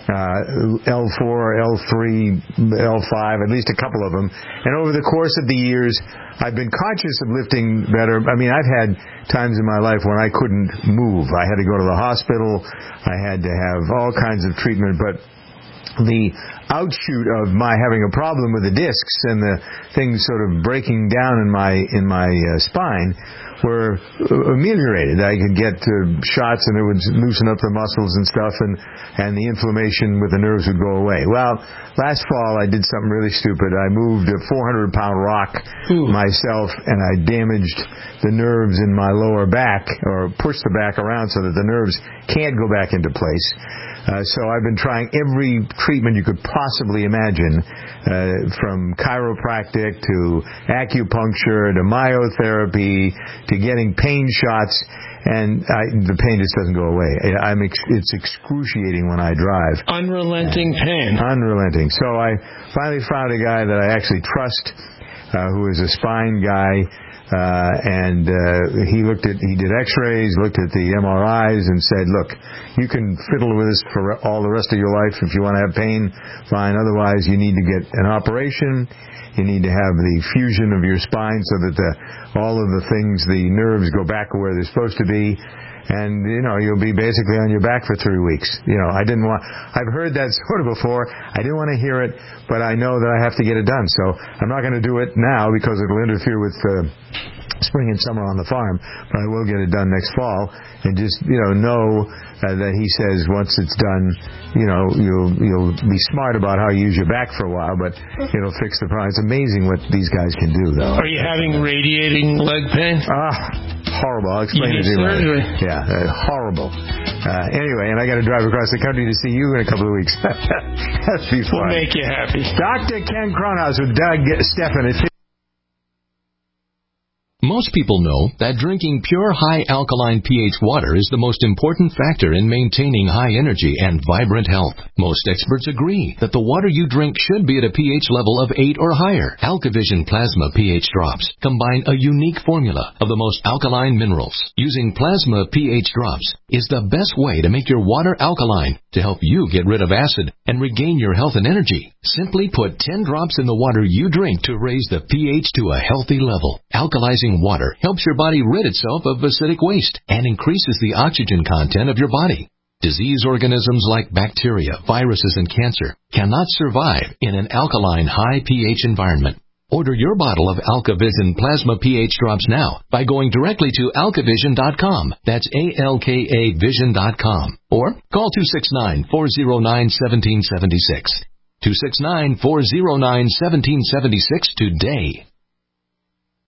uh, L four, L three, L five, at least a couple of them. And over the course of the years, I've been conscious of lifting better. I mean, I've had times in my life when I couldn't move. I had to go to the hospital. I had to have all kinds of treatment. But the outshoot of my having a problem with the discs and the things sort of breaking down in my in my uh, spine were ameliorated. I could get uh, shots and it would loosen up the muscles and stuff, and and the inflammation with the nerves would go away. Well, last fall I did something really stupid. I moved a four hundred pound rock Ooh. myself, and I damaged the nerves in my lower back, or pushed the back around so that the nerves can't go back into place. Uh, so I've been trying every treatment you could possibly imagine, uh, from chiropractic to acupuncture to myotherapy to getting pain shots, and I, the pain just doesn't go away. I'm ex- it's excruciating when I drive. Unrelenting pain. Unrelenting. So I finally found a guy that I actually trust, uh, who is a spine guy. Uh, and uh, he looked at, he did X-rays, looked at the M R Is, and said, "Look, you can fiddle with this for all the rest of your life. If you want to have pain, fine. Otherwise, you need to get an operation. You need to have the fusion of your spine so that the all of the things, the nerves, go back where they're supposed to be." And, you know, you'll be basically on your back for three weeks. You know, I didn't want, I've heard that sort of before. I didn't want to hear it, but I know that I have to get it done. So I'm not going to do it now because it'll interfere with uh, spring and summer on the farm, but I will get it done next fall. And just, you know, know uh, that he says once it's done, you know, you'll you'll be smart about how you use your back for a while, but it'll fix the problem. It's amazing what these guys can do, though. Are you having radiating leg pain? Ah, horrible. I'll explain you it to you. Surgery. Yeah, uh, horrible. Uh, anyway, and I got to drive across the country to see you in a couple of weeks. That'd be fun. We'll make you happy. Doctor Ken Kronhaus with Doug Steffen. Most people know that drinking pure high alkaline pH water is the most important factor in maintaining high energy and vibrant health. Most experts agree that the water you drink should be at a pH level of eight or higher. AlkaVision Plasma pH drops combine a unique formula of the most alkaline minerals. Using Plasma pH drops is the best way to make your water alkaline to help you get rid of acid and regain your health and energy. Simply put ten drops in the water you drink to raise the pH to a healthy level. Alkalizing water helps your body rid itself of acidic waste and increases the oxygen content of your body. Disease organisms like bacteria, viruses, and cancer cannot survive in an alkaline high pH environment. Order your bottle of AlkaVision Plasma pH drops now by going directly to alka vision dot com. That's A L K A vision dot com. Or call two six nine, four zero nine, one seven seven six. two six nine, four zero nine, one seven seven six today.